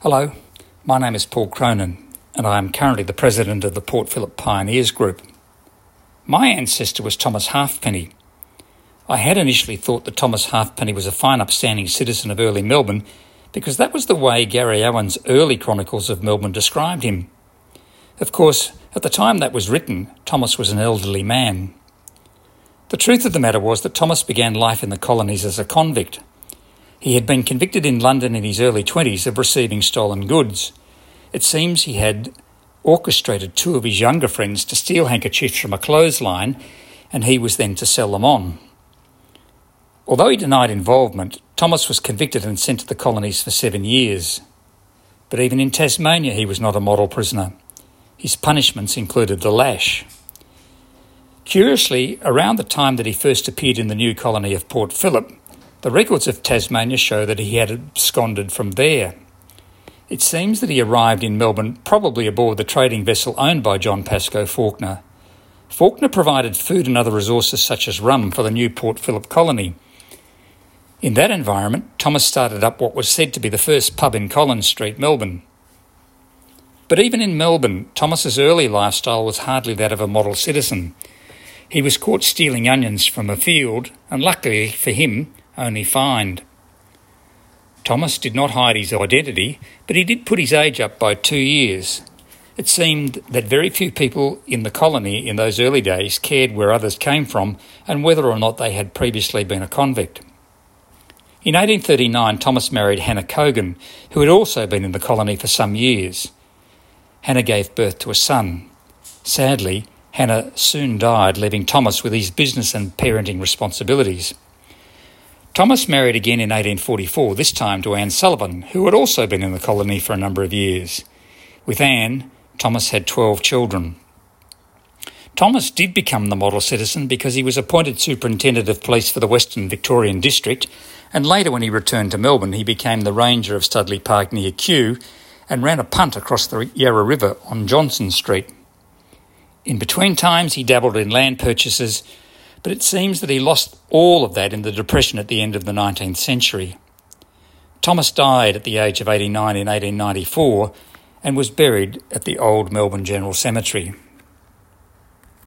Hello, my name is Paul Cronin and I am currently the president of the Port Phillip Pioneers Group. My ancestor was Thomas Halfpenny. I had initially thought that Thomas Halfpenny was a fine upstanding citizen of early Melbourne because that was the way Gary Owen's early chronicles of Melbourne described him. Of course, at the time that was written, Thomas was an elderly man. The truth of the matter was that Thomas began life in the colonies as a convict. He had been convicted in London in his early 20s of receiving stolen goods. It seems he had orchestrated two of his younger friends to steal handkerchiefs from a clothesline, and he was then to sell them on. Although he denied involvement, Thomas was convicted and sent to the colonies for 7 years. But even in Tasmania he was not a model prisoner. His punishments included the lash. Curiously, around the time that he first appeared in the new colony of Port Phillip, the records of Tasmania show that he had absconded from there. It seems that he arrived in Melbourne probably aboard the trading vessel owned by John Pascoe Fawkner. Fawkner provided food and other resources such as rum for the new Port Phillip colony. In that environment, Thomas started up what was said to be the first pub in Collins Street, Melbourne. But even in Melbourne, Thomas's early lifestyle was hardly that of a model citizen. He was caught stealing onions from a field, and luckily for him, only fined. Thomas did not hide his identity, but he did put his age up by 2 years. It seemed that very few people in the colony in those early days cared where others came from and whether or not they had previously been a convict. In 1839, Thomas married Hannah Cogan, who had also been in the colony for some years. Hannah gave birth to a son. Sadly, Hannah soon died, leaving Thomas with his business and parenting responsibilities. Thomas married again in 1844, this time to Anne Sullivan, who had also been in the colony for a number of years. With Anne, Thomas had 12 children. Thomas did become the model citizen because he was appointed Superintendent of Police for the Western Victorian District, and later when he returned to Melbourne he became the Ranger of Studley Park near Kew and ran a punt across the Yarra River on Johnson Street. In between times he dabbled in land purchases, but it seems that he lost all of that in the Depression at the end of the 19th century. Thomas died at the age of 89 in 1894 and was buried at the Old Melbourne General Cemetery.